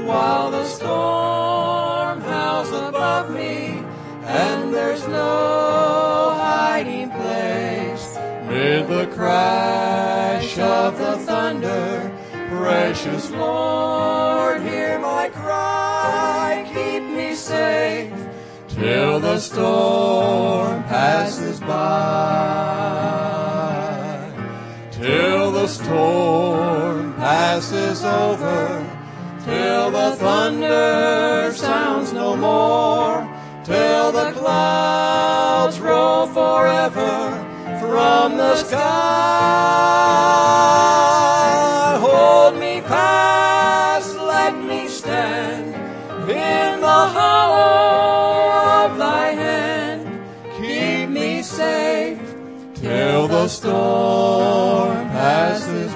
while the storm howls above me, and there's no hiding place. Mid the crash of the thunder, precious Lord, hear my cry, keep me safe till the storm passes by. Till the storm passes over, till the thunder sounds no more, till the clouds roll forever from the sky. Hold me fast, let me stand in the hollow of thy hand. Keep me safe till the storm passes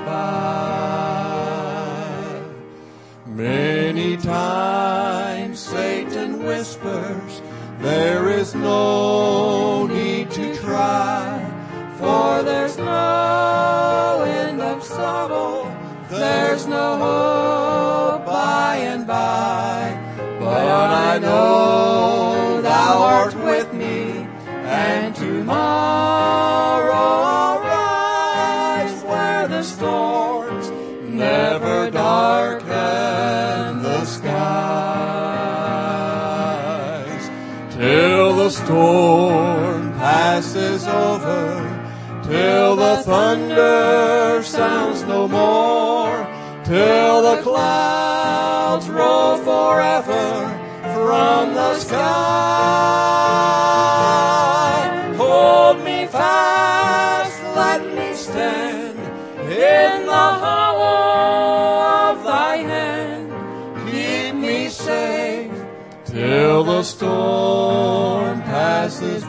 by. Many times Satan whispers, there is no need to try, for there's no end of sorrow, there's no hope by and by. But I know thou art with me, and tomorrow I'll rise where the storms never darken the skies. Till the storm passes over, till the thunder sounds no more, till the clouds roll forever from the sky. Hold me fast, let me stand in the hollow of thy hand. Keep me safe till the storm passes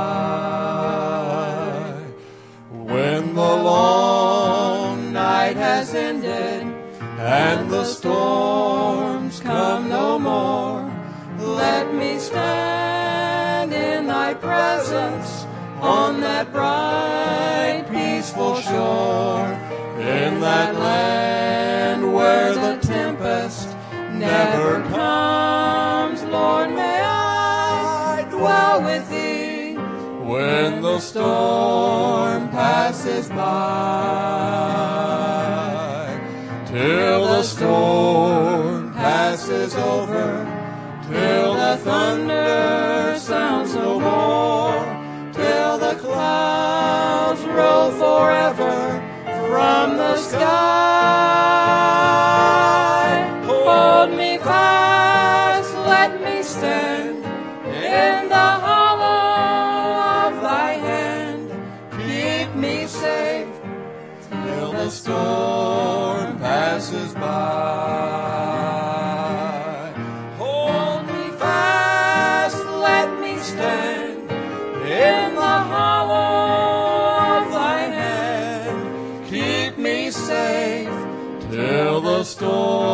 by. When the long night has ended and the storms come no more, let me stand in thy presence on that bright, peaceful shore, in that land where the tempest never comes. Lord, may I dwell with thee when the storm passes by. Till the storm passes over, till the thunder sounds no more, till the clouds roll forever from the sky. Hold me fast, let me stand in the hollow of thy hand. Keep me safe till the storm passes by. Hold me fast, let me stand in the hollow of thy hand. Keep me safe till the storm